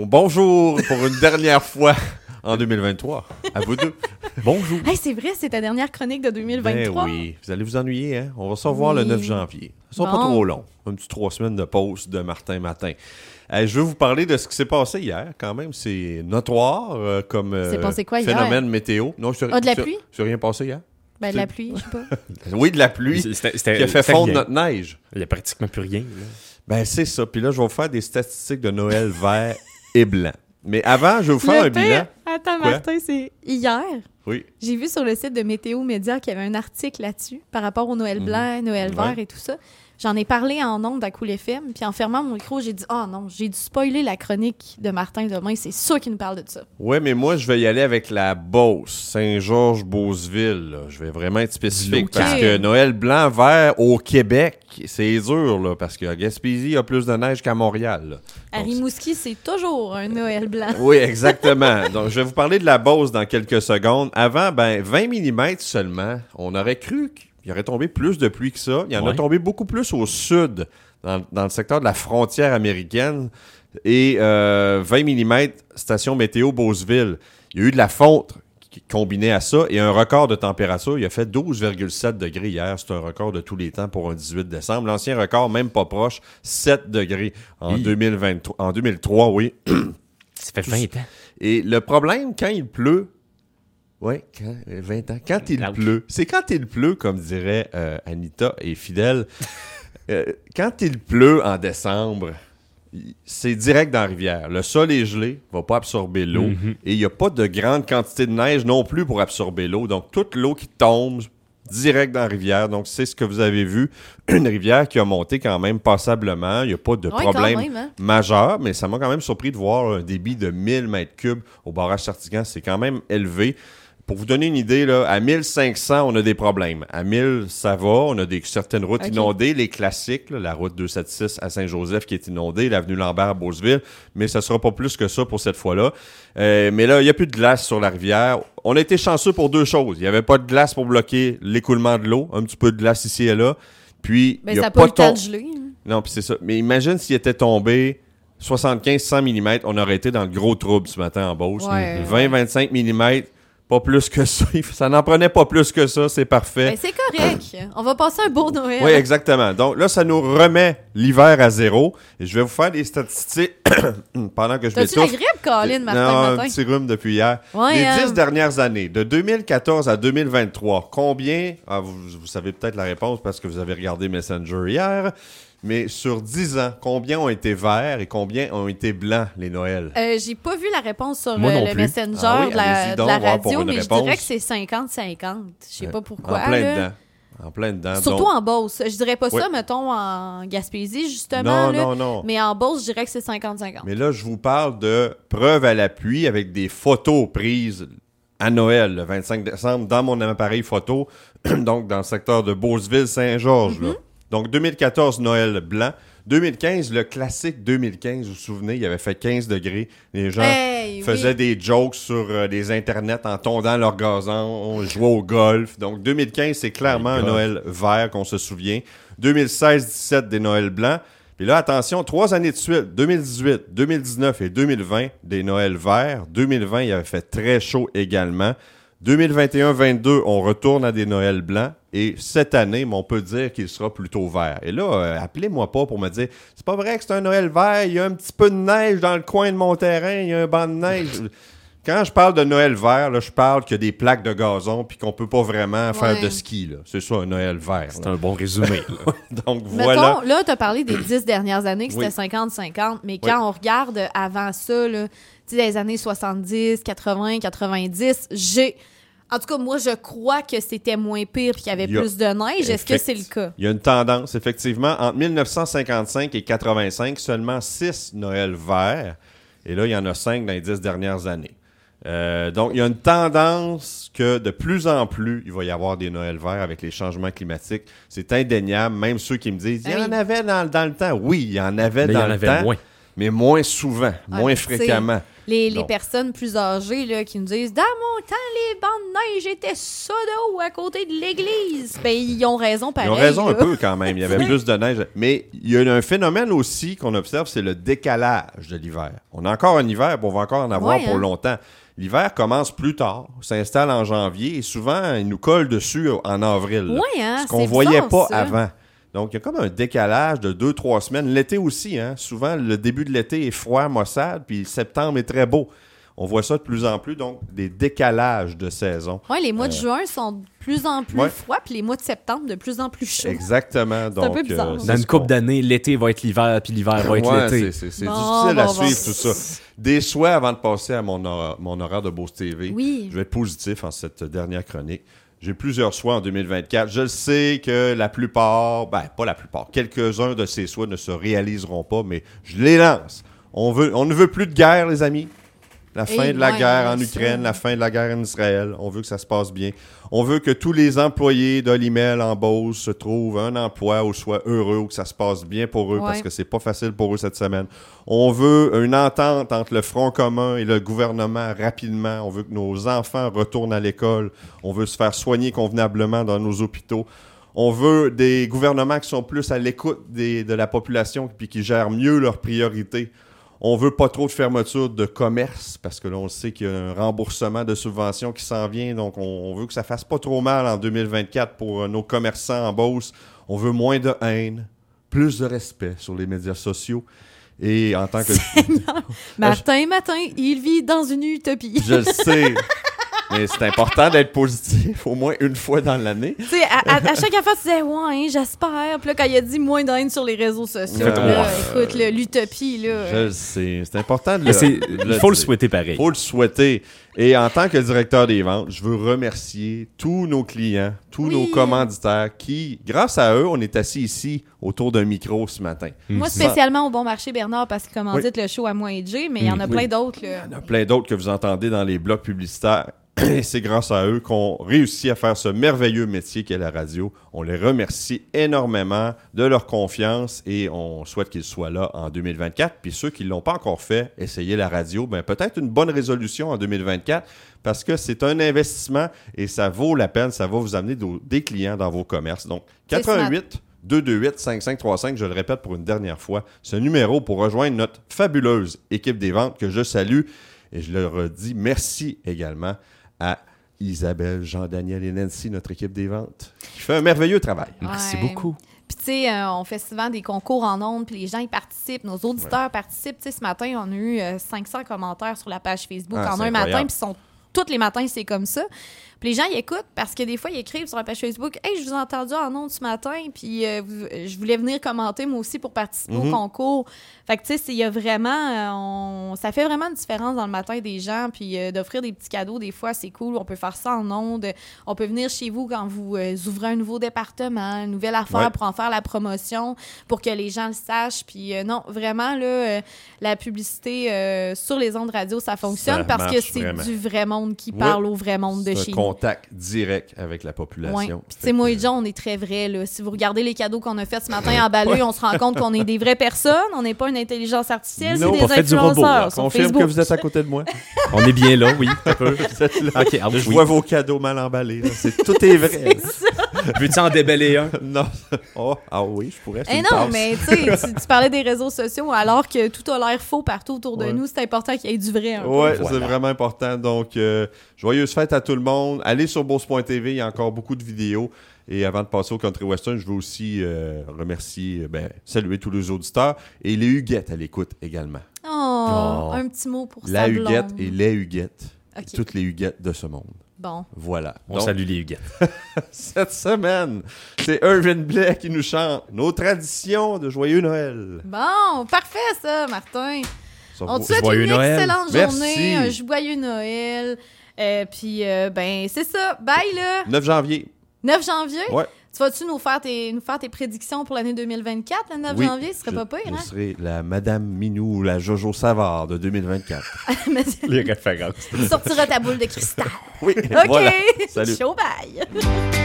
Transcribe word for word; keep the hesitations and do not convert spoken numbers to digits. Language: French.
bonjour pour une dernière fois en deux mille vingt-trois. À vous deux. Bonjour. Hey, c'est vrai, c'est ta dernière chronique de deux mille vingt-trois. Ben oui, vous allez vous ennuyer, hein? On va se revoir oui. le neuf janvier. Ça sera bon. pas trop long. Un petit trois semaines de pause de Martin Matin. Euh, je veux vous parler de ce qui s'est passé hier, quand même. C'est notoire euh, comme euh, c'est passé quoi, phénomène hier? météo. Non, je Ah, de la pluie? C'est rien passé hier? Ben, de la pluie, je sais pas. Oui, de la pluie C'était, c'était, qui a fait fondre rien. notre neige. Il n'y a pratiquement plus rien. Là. Ben, c'est ça. Puis là, je vais vous faire des statistiques de Noël vert et blanc. Mais avant, je vais vous faire Le un pire- bilan. Attends, Quoi? Martin, c'est hier. Oui. J'ai vu sur le site de Météo Média qu'il y avait un article là-dessus par rapport au Noël blanc, Noël Ouais. vert et tout ça. J'en ai parlé en ondes à Cool F M, puis en fermant mon micro, j'ai dit « Ah non, j'ai dû spoiler la chronique de Martin demain, c'est sûr qu'il nous parle de ça. » Ouais, mais moi, je vais y aller avec la Beauce, Saint-Georges-Beauceville. là. Je vais vraiment être spécifique Local. parce que Noël blanc, vert au Québec, c'est dur, là, parce qu'à Gaspésie, il y a plus de neige qu'à Montréal. là. À Donc, Rimouski, c'est toujours un Noël blanc. Oui, exactement. Donc, je vais vous parler de la Beauce dans quelques secondes. Avant, ben, vingt millimètres seulement. On aurait cru qu'il y aurait tombé plus de pluie que ça. Il y en a Ouais. tombé beaucoup plus au sud, dans, dans le secteur de la frontière américaine. Et euh, vingt millimètres, station météo Beauceville. Il y a eu de la fonte qui- combinée à ça et un record de température. Il a fait douze virgule sept degrés hier. C'est un record de tous les temps pour un dix-huit décembre. L'ancien record, même pas proche, sept degrés en Hi. deux mille vingt-trois. En deux mille trois, oui. Ça fait vingt ans. Et le problème, quand il pleut, oui, quand, euh, vingt ans, quand il Ouch. pleut, c'est quand il pleut, comme dirait euh, Anita et Fidèle, euh, quand il pleut en décembre, il- c'est direct dans la rivière. Le sol est gelé, va pas absorber l'eau, Mhm. et il n'y a pas de grande quantité de neige non plus pour absorber l'eau. Donc, toute l'eau qui tombe direct dans la rivière. Donc, c'est ce que vous avez vu, une rivière qui a monté quand même passablement. Il n'y a pas de Ouais, quand problème même, hein. majeur, mais ça m'a quand même surpris de voir un débit de mille mètres cubes au barrage Sartigan. C'est quand même élevé. Pour vous donner une idée, là, à mille cinq cents, on a des problèmes. À mille, ça va. On a des, certaines routes Ok. inondées, les classiques, là, la route deux cent soixante-six à Saint-Joseph qui est inondée, l'avenue Lambert à Beauceville, mais ça sera pas plus que ça pour cette fois-là. Euh, mais là, il n'y a plus de glace sur la rivière. On a été chanceux pour deux choses. Il n'y avait pas de glace pour bloquer l'écoulement de l'eau, un petit peu de glace ici et là. Puis, Ben, il y ça a n'a pas eu le temps ton- de geler. hein. non, puis c'est ça. Mais imagine s'il était tombé soixante-quinze à cent millimètres, on aurait été dans le gros trouble ce matin en Beauce. Ouais. vingt à vingt-cinq millimètres, pas plus que ça. Ça n'en prenait pas plus que ça, c'est parfait. Ben, c'est correct. On va passer un beau Noël. Oui, exactement. Donc là, ça nous remet l'hiver à zéro. Et je vais vous faire des statistiques pendant que je T'as-tu la m'étouffe. grippe, Colin, Non, Martin, un matin? petit rhume depuis hier. Ouais, Les hein. dix dernières années, de deux mille quatorze à deux mille vingt-trois, combien... Ah, vous, vous savez peut-être la réponse parce que vous avez regardé Messenger hier, mais sur dix ans, combien ont été verts et combien ont été blancs, les Noëls? Euh, j'ai pas vu la réponse sur Moi euh, non le plus. Messenger Ah oui, de la, allez-y de donc, la voir pour radio, une mais je réponse. dirais que c'est cinquante cinquante. Je sais pas pourquoi. En plein là. dedans. En plein dedans. Surtout Donc- en Beauce. Je dirais pas Oui. ça, mettons, en Gaspésie, justement. Non, là. non, non. Mais en Beauce, je dirais que c'est cinquante cinquante. Mais là, je vous parle de preuves à l'appui avec des photos prises à Noël, le vingt-cinq décembre, dans mon appareil photo, donc dans le secteur de Beauceville-Saint-Georges. là. Donc, deux mille quatorze, Noël blanc. deux mille quinze, le classique deux mille quinze, vous vous souvenez, il avait fait quinze degrés. Les gens Hey, faisaient oui. des jokes sur euh, les internets en tondant leur gazon, on jouait au golf. Donc, deux mille quinze, c'est clairement un God. Noël vert qu'on se souvient. deux mille seize dix-sept, des Noëls blancs. Puis là, attention, trois années de suite, deux mille dix-huit, deux mille dix-neuf et deux mille vingt, des Noëls verts. deux mille vingt, il avait fait très chaud également. deux mille vingt et un vingt-deux, on retourne à des Noëls blancs. Et cette année, on peut dire qu'il sera plutôt vert. Et là, euh, appelez-moi pas pour me dire « C'est pas vrai que c'est un Noël vert, il y a un petit peu de neige dans le coin de mon terrain, il y a un banc de neige. » Quand je parle de Noël vert, là, je parle qu'il y a des plaques de gazon puis qu'on peut pas vraiment faire Ouais. de ski. Là. C'est ça, un Noël vert. C'est là. un bon résumé. là. Donc, Mettons, voilà. là, tu as parlé des dix dernières années, que c'était Oui. cinquante cinquante, mais quand Oui. on regarde avant ça, là, tu sais, les années soixante-dix, quatre-vingts, quatre-vingt-dix, j'ai... En tout cas, moi, je crois que c'était moins pire qu'il y avait Il y a- plus de neige. Est-ce que Effect- c'est le cas? Il y a une tendance, effectivement. Entre mille neuf cent cinquante-cinq et quatre-vingt-cinq, seulement six Noëls verts. Et là, il y en a cinq dans les dix dernières années. Euh, donc, il y a une tendance que de plus en plus, il va y avoir des Noëls verts avec les changements climatiques. C'est indéniable. Même ceux qui me disent, il y Ah en oui. avait dans, dans le temps. Oui, il y en avait Mais il y dans en le avait temps, moins. mais moins souvent, Ah, moins mais tu sais, fréquemment. Les, les Non. personnes plus âgées là, qui nous disent « Dans mon temps, les bancs de neige étaient ça de haut à côté de l'église. » Ben, ils ont raison pareil. Ils ont raison là. un peu quand même. Il y avait plus de neige. Mais il y a un phénomène aussi qu'on observe, c'est le décalage de l'hiver. On a encore un hiver, puis on va encore en avoir Ouais, pour hein. longtemps. L'hiver commence plus tard, s'installe en janvier et souvent, il nous colle dessus en avril. Ouais, hein, ce qu'on c'est voyait bizarre, pas ça. avant. Donc, il y a comme un décalage de deux, trois semaines. L'été aussi, hein. Souvent, le début de l'été est froid, maussade, puis septembre est très beau. On voit ça de plus en plus, donc des décalages de saison. Ouais, les mois de Euh, juin sont de plus en plus ouais. froids, puis les mois de septembre de plus en plus chauds. Exactement. Donc, un peu bizarre. euh, c'est Dans une ce couple qu'on- d'années, l'été va être l'hiver, puis l'hiver va être Ouais, l'été. c'est, c'est, c'est Bon, difficile à bon, suivre bon. tout ça. Des souhaits avant de passer à mon, hora- mon horaire de Beauce T V. Oui. Je vais être positif en cette dernière chronique. J'ai plusieurs souhaits en deux mille vingt-quatre. Je le sais que la plupart, ben pas la plupart, quelques-uns de ces souhaits ne se réaliseront pas, mais je les lance. On, veut, on ne veut plus de guerre, les amis. La fin Eh de la ouais, guerre en ça. Ukraine, la fin de la guerre en Israël. On veut que ça se passe bien. On veut que tous les employés d'Olimel en Beauce se trouvent un emploi ou soient heureux ou que ça se passe bien pour eux Ouais. parce que c'est pas facile pour eux cette semaine. On veut une entente entre le Front commun et le gouvernement rapidement. On veut que nos enfants retournent à l'école. On veut se faire soigner convenablement dans nos hôpitaux. On veut des gouvernements qui sont plus à l'écoute des, de la population puis qui gèrent mieux leurs priorités. On veut pas trop de fermeture de commerce parce que là, on sait qu'il y a un remboursement de subventions qui s'en vient. Donc, on, on veut que ça fasse pas trop mal en deux mille vingt-quatre pour euh, nos commerçants en Beauce. On veut moins de haine, plus de respect sur les médias sociaux. Et en tant que... Matin, matin, il vit dans une utopie. Je le sais, mais c'est important d'être positif au moins une fois dans l'année. Tu sais, à, à, à chaque fois, tu disais, ouais, hein, j'espère. Puis là, quand il a dit moins de haine sur les réseaux sociaux, Ouais. là, écoute, là, l'utopie, là. Je le sais, c'est important de Mais le, c'est- de il faut le dire. souhaiter pareil. Faut le souhaiter. Et en tant que directeur des ventes, je veux remercier tous nos clients, tous Oui. nos commanditaires qui, grâce à eux, on est assis ici autour d'un micro ce matin. Moi, Ça- spécialement au Bon Marché Bernard, parce qu'il commandite le show à moi et Jay, mais il y en a Mm, plein oui. d'autres, là. Il y en a plein d'autres que vous entendez dans les blocs publicitaires. Et c'est grâce à eux qu'on réussit à faire ce merveilleux métier qu'est la radio. On les remercie énormément de leur confiance et on souhaite qu'ils soient là en deux mille vingt-quatre. Puis ceux qui ne l'ont pas encore fait, essayez la radio. Ben, peut-être une bonne résolution en deux mille vingt-quatre parce que c'est un investissement et ça vaut la peine. Ça va vous amener do- des clients dans vos commerces. Donc, C'est quatre un huit, deux deux huit, cinq cinq trois cinq, je le répète pour une dernière fois, ce numéro pour rejoindre notre fabuleuse équipe des ventes que je salue. Et je leur redis merci également à Isabelle, Jean-Daniel et Nancy, notre équipe des ventes, qui fait un merveilleux travail. Merci Ouais. beaucoup. Puis, tu sais, euh, on fait souvent des concours en ondes, puis les gens, ils participent, nos auditeurs participent. Tu sais, ce matin, on a eu euh, cinq cents commentaires sur la page Facebook Ah, en c'est un matin, incroyable. puis sont tous les matins, c'est comme ça. Puis les gens, ils écoutent parce que des fois, ils écrivent sur la page Facebook « Hey, je vous ai entendu en ondes ce matin, puis euh, vous- je voulais venir commenter moi aussi pour participer Mhm. au concours. » Fait que, tu sais, c'est- il y a vraiment... euh, on- ça fait vraiment une différence dans le matin des gens, puis euh, d'offrir des petits cadeaux, des fois, c'est cool. On peut faire ça en ondes. On peut venir chez vous quand vous euh, ouvrez un nouveau département, une nouvelle affaire Ouais. pour en faire la promotion, pour que les gens le sachent. Puis euh, non, vraiment, là, euh, la publicité euh, sur les ondes radio, ça fonctionne Ça parce que marche c'est vraiment. du vrai monde qui Ouais. parle au vrai monde de C'est chez un nous. contact direct avec la population. Ouais. Fait Puis, tu sais, moi que- et John, on est très vrais. Là. Si vous regardez les cadeaux qu'on a fait ce matin emballés, on se rend compte qu'on est des vraies personnes. On n'est pas une intelligence artificielle, Non, c'est pas des fait du robot, là. influenceurs sur Confirme Facebook. que vous êtes à côté de moi. On est bien là, oui. Un peu. Vous êtes là. OK, ah, Je oui. vois vos cadeaux mal emballés. là. C'est, tout est vrai. Veux-tu en déballer un? non. Oh, ah oui, je pourrais. c'est Eh une non, tasse. mais tu sais, tu, tu parlais des réseaux sociaux alors que tout a l'air faux partout autour de Ouais. nous. C'est important qu'il y ait du vrai. un peu. Ouais, Voilà. c'est vraiment important. Donc, euh, joyeuse fête à tout le monde. Allez sur Beauce point T V, il y a encore beaucoup de vidéos. Et avant de passer au Country Western, je veux aussi euh, remercier, euh, ben, saluer tous les auditeurs et les Huguettes à l'écoute également. Oh, Oh. un petit mot pour La sa Huguette blonde. et les Huguettes. Ok. Toutes les Huguettes de ce monde. Bon. Voilà. On Donc, salue les Huguettes. cette semaine, c'est Irvin Blais qui nous chante nos traditions de Joyeux Noël. Bon, parfait ça, Martin. Ça On vaut- te souhaite Joyeux une Noël. excellente Merci. journée, un joyeux Noël. Euh, Puis, euh, ben, c'est ça. Bye, là. neuf janvier. neuf janvier. Ouais. Tu vas-tu nous faire tes, nous faire tes prédictions pour l'année deux mille vingt-quatre, le neuf Oui, janvier? Ce serait je, pas pire, je hein? serai la Madame Minou ou la Jojo Savard de deux mille vingt-quatre. Mais Les références. tu sortiras ta boule de cristal. Oui, OK. voilà. Salut. Ciao, bye.